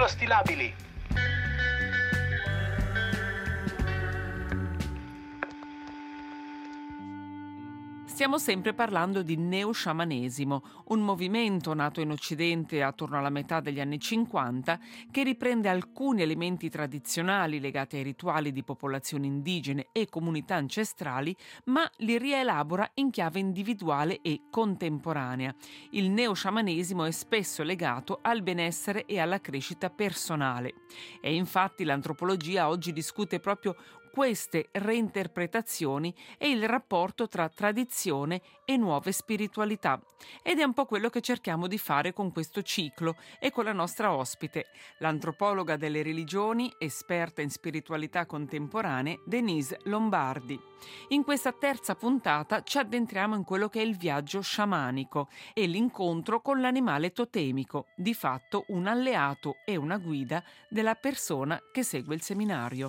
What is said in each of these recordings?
Microstilabili. Stiamo sempre parlando di neosciamanesimo, un movimento nato in Occidente attorno alla metà degli anni 50 che riprende alcuni elementi tradizionali legati ai rituali di popolazioni indigene e comunità ancestrali, ma li rielabora in chiave individuale e contemporanea. Il neosciamanesimo è spesso legato al benessere e alla crescita personale. E infatti l'antropologia oggi discute proprio queste reinterpretazioni e il rapporto tra tradizione e nuove spiritualità. Ed è un po' quello che cerchiamo di fare con questo ciclo e con la nostra ospite, l'antropologa delle religioni, esperta in spiritualità contemporanee, Denise Lombardi. In questa terza puntata ci addentriamo in quello che è il viaggio sciamanico e l'incontro con l'animale totemico, di fatto un alleato e una guida della persona che segue il seminario.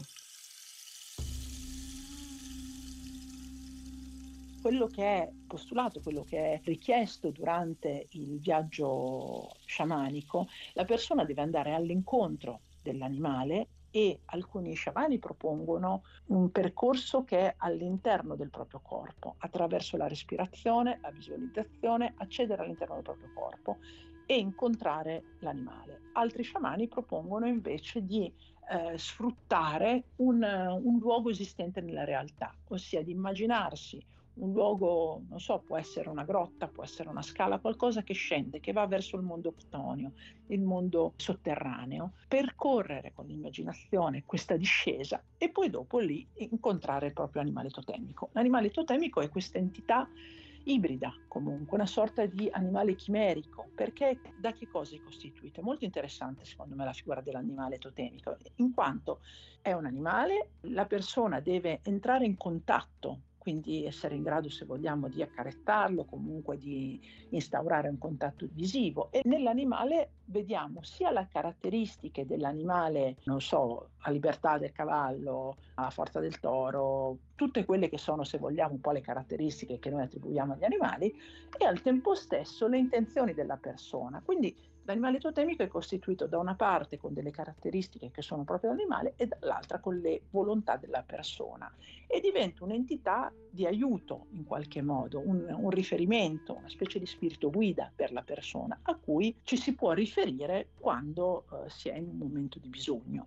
Quello che è postulato, quello che è richiesto durante il viaggio sciamanico, la persona deve andare all'incontro dell'animale e alcuni sciamani propongono un percorso che è all'interno del proprio corpo, attraverso la respirazione, la visualizzazione, accedere all'interno del proprio corpo e incontrare l'animale. Altri sciamani propongono invece di sfruttare un luogo esistente nella realtà, ossia di immaginarsi un luogo, non so, può essere una grotta, può essere una scala, qualcosa che scende, che va verso il mondo octonio, il mondo sotterraneo, percorrere con l'immaginazione questa discesa e poi dopo lì incontrare il proprio animale totemico. L'animale totemico è questa entità ibrida, comunque, una sorta di animale chimerico, perché da che cosa è costituita? È molto interessante secondo me la figura dell'animale totemico, in quanto è un animale, la persona deve entrare in contatto, quindi essere in grado, se vogliamo, di accarezzarlo, comunque di instaurare un contatto visivo. E nell'animale vediamo sia le caratteristiche dell'animale, non so, la libertà del cavallo, la forza del toro, tutte quelle che sono, se vogliamo, un po' le caratteristiche che noi attribuiamo agli animali, e al tempo stesso le intenzioni della persona. Quindi l'animale totemico è costituito da una parte con delle caratteristiche che sono proprie dell'animale e dall'altra con le volontà della persona e diventa un'entità di aiuto in qualche modo, un riferimento, una specie di spirito guida per la persona a cui ci si può riferire quando si è in un momento di bisogno.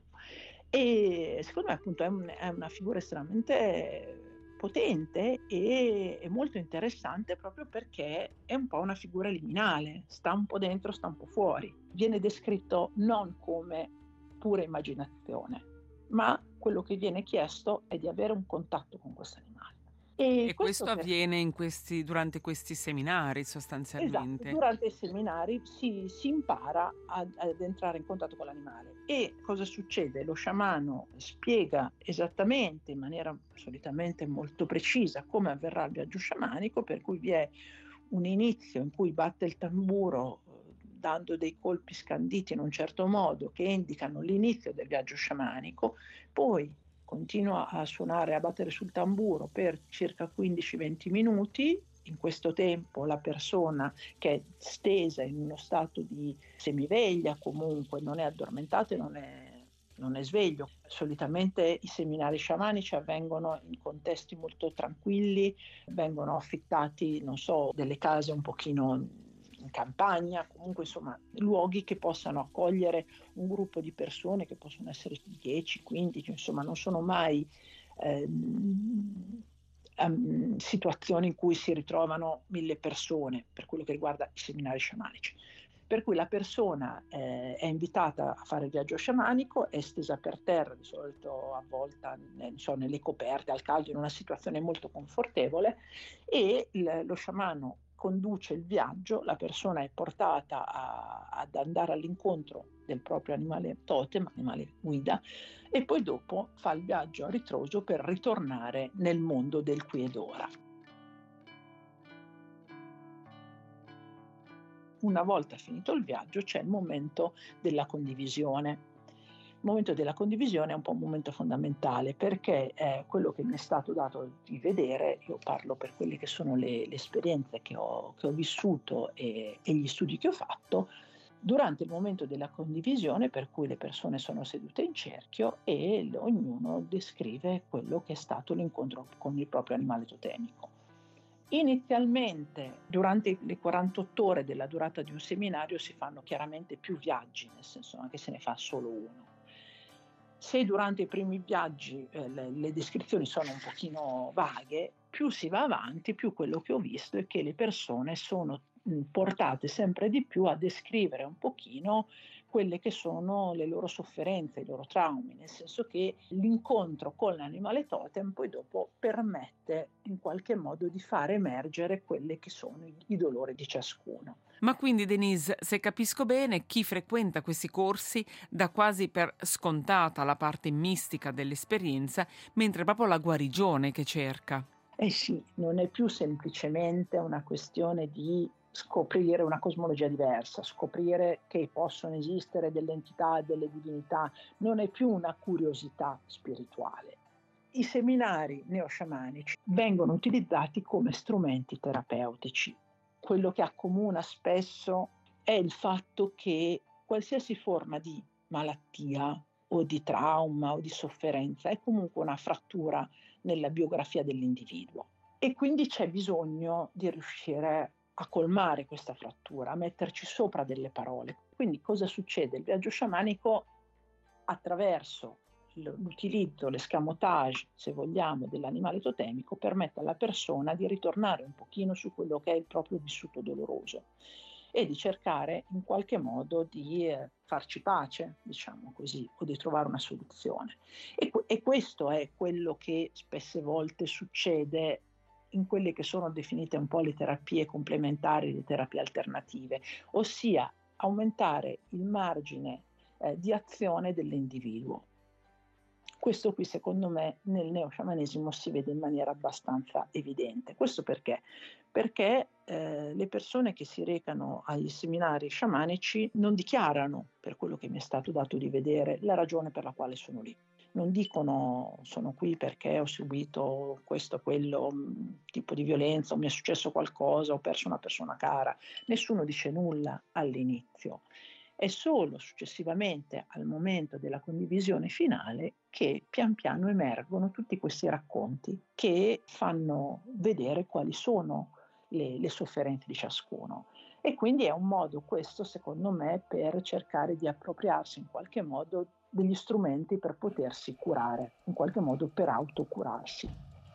E secondo me appunto è una figura estremamente potente e molto interessante proprio perché è un po' una figura liminale, sta un po' dentro, sta un po' fuori. Viene descritto non come pura immaginazione, ma quello che viene chiesto è di avere un contatto con questo animale. E questo avviene durante questi seminari sostanzialmente. Esatto, durante i seminari si impara ad entrare in contatto con l'animale. E cosa succede? Lo sciamano spiega esattamente, in maniera solitamente molto precisa, come avverrà il viaggio sciamanico, per cui vi è un inizio in cui batte il tamburo dando dei colpi scanditi in un certo modo che indicano l'inizio del viaggio sciamanico, poi continua a suonare, a battere sul tamburo per circa 15-20 minuti. In questo tempo la persona che è stesa in uno stato di semiveglia, comunque non è addormentata e non è sveglio. Solitamente i seminari sciamanici avvengono in contesti molto tranquilli, vengono affittati, non so, delle case un pochino in campagna, comunque insomma luoghi che possano accogliere un gruppo di persone che possono essere 10, 15, insomma non sono mai situazioni in cui si ritrovano 1000 persone per quello che riguarda i seminari sciamanici. Per cui la persona è invitata a fare il viaggio sciamanico, è stesa per terra, di solito avvolta nelle coperte, al caldo, in una situazione molto confortevole, e lo sciamano conduce il viaggio, la persona è portata ad andare all'incontro del proprio animale totem, animale guida, e poi dopo fa il viaggio a ritroso per ritornare nel mondo del qui ed ora. Una volta finito il viaggio c'è il momento della condivisione. Il momento della condivisione è un po' un momento fondamentale perché è quello che mi è stato dato di vedere. Io parlo per quelle che sono le esperienze che ho vissuto e gli studi che ho fatto. durante il momento della condivisione, per cui le persone sono sedute in cerchio e ognuno descrive quello che è stato l'incontro con il proprio animale totemico. Inizialmente, durante le 48 ore della durata di un seminario, si fanno chiaramente più viaggi, nel senso anche se ne fa solo uno. Se durante i primi viaggi le descrizioni sono un pochino vaghe, più si va avanti, più quello che ho visto è che le persone sono portate sempre di più a descrivere un pochino quelle che sono le loro sofferenze, i loro traumi, nel senso che l'incontro con l'animale totem poi dopo permette in qualche modo di far emergere quelli che sono i dolori di ciascuno. Ma quindi, Denise, se capisco bene, chi frequenta questi corsi dà quasi per scontata la parte mistica dell'esperienza, mentre è proprio la guarigione che cerca. Eh sì, non è più semplicemente una questione di scoprire una cosmologia diversa, scoprire che possono esistere delle entità e delle divinità, non è più una curiosità spirituale. I seminari neosciamanici vengono utilizzati come strumenti terapeutici. Quello che accomuna spesso è il fatto che qualsiasi forma di malattia o di trauma o di sofferenza è comunque una frattura nella biografia dell'individuo e quindi c'è bisogno di riuscire a colmare questa frattura, a metterci sopra delle parole. Quindi cosa succede? Il viaggio sciamanico, attraverso l'utilizzo, l'escamotage, se vogliamo, dell'animale totemico, permette alla persona di ritornare un pochino su quello che è il proprio vissuto doloroso e di cercare in qualche modo di farci pace, diciamo così, o di trovare una soluzione. E questo è quello che spesse volte succede in quelle che sono definite un po' le terapie complementari, le terapie alternative, ossia aumentare il margine di azione dell'individuo. Questo qui secondo me nel neosciamanesimo si vede in maniera abbastanza evidente. Questo perché? Perché le persone che si recano agli seminari sciamanici non dichiarano, per quello che mi è stato dato di vedere, la ragione per la quale sono lì. Non dicono sono qui perché ho subito questo, quello, tipo di violenza, o mi è successo qualcosa, ho perso una persona cara. Nessuno dice nulla all'inizio. È solo successivamente, al momento della condivisione finale, che pian piano emergono tutti questi racconti che fanno vedere quali sono le sofferenze di ciascuno. E quindi è un modo questo, secondo me, per cercare di appropriarsi in qualche modo degli strumenti per potersi curare, in qualche modo per autocurarsi.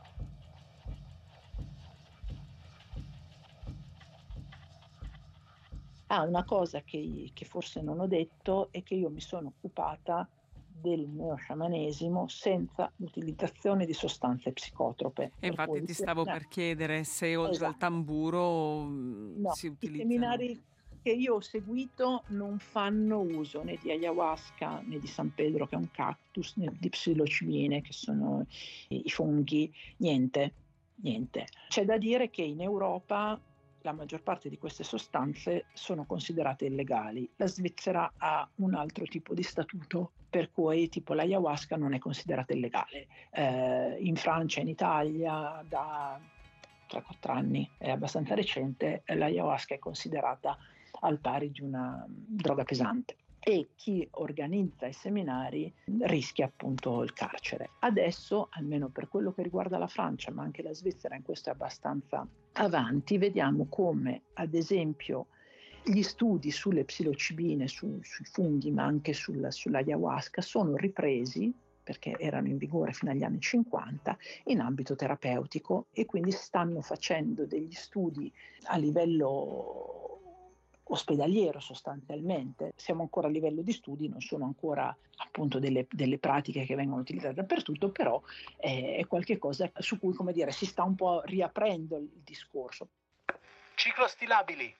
Una cosa che forse non ho detto è che io mi sono occupata del neosciamanesimo senza l'utilizzazione di sostanze psicotrope. E infatti ti stavo per chiedere se oltre al Esatto. tamburo No, si i utilizzano. seminari che io ho seguito non fanno uso né di ayahuasca né di San Pedro, che è un cactus, né di psilocibine, che sono i funghi, niente, niente. C'è da dire che in Europa la maggior parte di queste sostanze sono considerate illegali. La Svizzera ha un altro tipo di statuto, per cui tipo l'ayahuasca non è considerata illegale. In Francia e in Italia da 3-4 anni, è abbastanza recente, l'ayahuasca è considerata al pari di una droga pesante e chi organizza i seminari rischia appunto il carcere. Adesso, almeno per quello che riguarda la Francia, ma anche la Svizzera in questo è abbastanza avanti, vediamo come ad esempio gli studi sulle psilocibine, sui funghi, ma anche sull'ayahuasca sono ripresi, perché erano in vigore fino agli anni 50, in ambito terapeutico e quindi stanno facendo degli studi a livello ospedaliero sostanzialmente. Siamo ancora a livello di studi, non sono ancora appunto delle pratiche che vengono utilizzate dappertutto, però è qualche cosa su cui, come dire, si sta un po' riaprendo il discorso. Ciclo stilabili.